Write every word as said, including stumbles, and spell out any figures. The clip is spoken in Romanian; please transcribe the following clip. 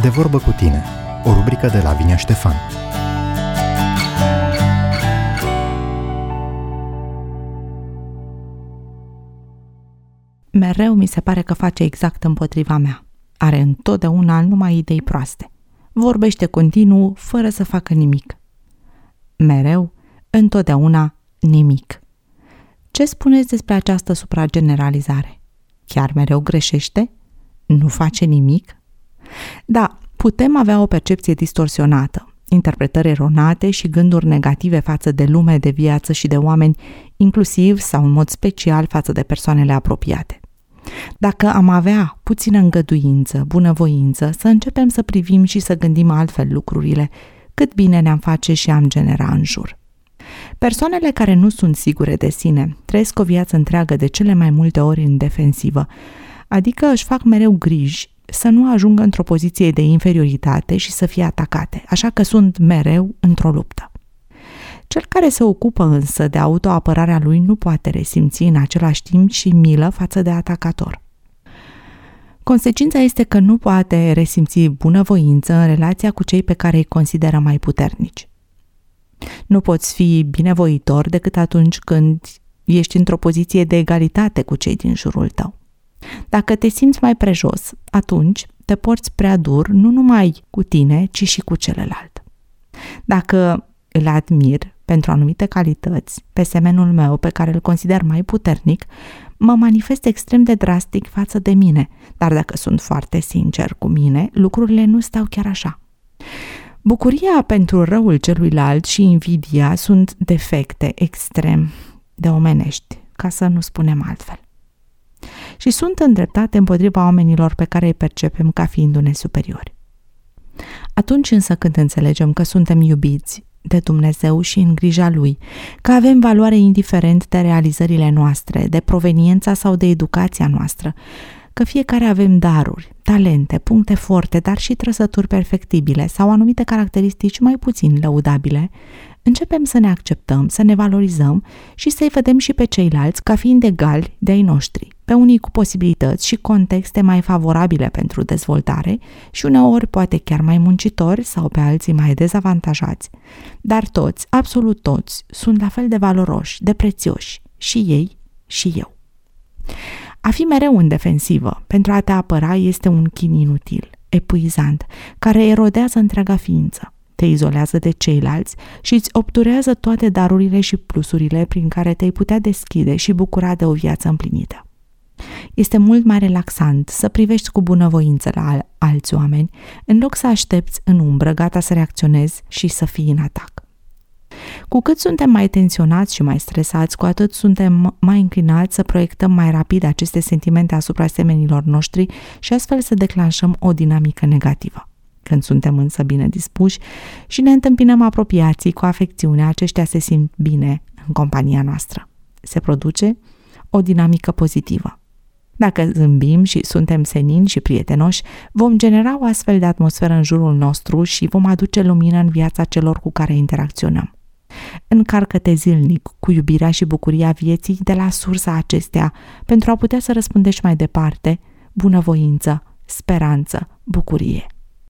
De vorbă cu tine, o rubrică de Lavinia Ștefan. Mereu mi se pare că face exact împotriva mea. Are întotdeauna numai idei proaste. Vorbește continuu, fără să facă nimic. Mereu, întotdeauna, nimic. Ce spuneți despre această suprageneralizare? Chiar mereu greșește? Nu face nimic? Da, putem avea o percepție distorsionată, interpretări eronate și gânduri negative față de lume, de viață și de oameni, inclusiv sau în mod special față de persoanele apropiate. Dacă am avea puțină îngăduință, bunăvoință, să începem să privim și să gândim altfel lucrurile, cât bine ne-am face și am genera în jur. Persoanele care nu sunt sigure de sine trăiesc o viață întreagă de cele mai multe ori în defensivă, adică își fac mereu griji să nu ajungă într-o poziție de inferioritate și să fie atacate, așa că sunt mereu într-o luptă. Cel care se ocupă însă de autoapărarea lui nu poate resimți în același timp și milă față de atacator. Consecința este că nu poate resimți bunăvoință în relația cu cei pe care îi consideră mai puternici. Nu poți fi binevoitor decât atunci când ești într-o poziție de egalitate cu cei din jurul tău. Dacă te simți mai prejos, atunci te porți prea dur nu numai cu tine, ci și cu celălalt. Dacă îl admir pentru anumite calități pe semenul meu pe care îl consider mai puternic, mă manifest extrem de drastic față de mine, dar dacă sunt foarte sincer cu mine, lucrurile nu stau chiar așa. Bucuria pentru răul celuilalt și invidia sunt defecte extrem de omenești, ca să nu spunem altfel. Și sunt îndreptate împotriva oamenilor pe care îi percepem ca fiindu-ne superiori. Atunci însă când înțelegem că suntem iubiți de Dumnezeu și în grija Lui, că avem valoare indiferent de realizările noastre, de proveniența sau de educația noastră, că fiecare avem daruri, talente, puncte forte, dar și trăsături perfectibile sau anumite caracteristici mai puțin lăudabile, începem să ne acceptăm, să ne valorizăm și să-i vedem și pe ceilalți ca fiind egali de ai noștri, pe unii cu posibilități și contexte mai favorabile pentru dezvoltare și uneori poate chiar mai muncitori sau pe alții mai dezavantajați, dar toți, absolut toți, sunt la fel de valoroși, de prețioși, și ei și eu. A fi mereu în defensivă pentru a te apăra este un chin inutil, epuizant, care erodează întreaga ființă, te izolează de ceilalți și îți obturează toate darurile și plusurile prin care te-ai putea deschide și bucura de o viață împlinită. Este mult mai relaxant să privești cu bunăvoință la al- alți oameni, în loc să aștepți în umbră, gata să reacționezi și să fii în atac. Cu cât suntem mai tensionați și mai stresați, cu atât suntem mai înclinați să proiectăm mai rapid aceste sentimente asupra semenilor noștri și astfel să declanșăm o dinamică negativă. Când suntem însă bine dispuși și ne întâmpinăm apropiații cu afecțiune, aceștia se simt bine în compania noastră. Se produce o dinamică pozitivă. Dacă zâmbim și suntem senini și prietenoși, vom genera o astfel de atmosferă în jurul nostru și vom aduce lumină în viața celor cu care interacționăm. Încarcă-te zilnic cu iubirea și bucuria vieții de la sursa acestea pentru a putea să răspândești mai departe bunăvoință, speranță, bucurie.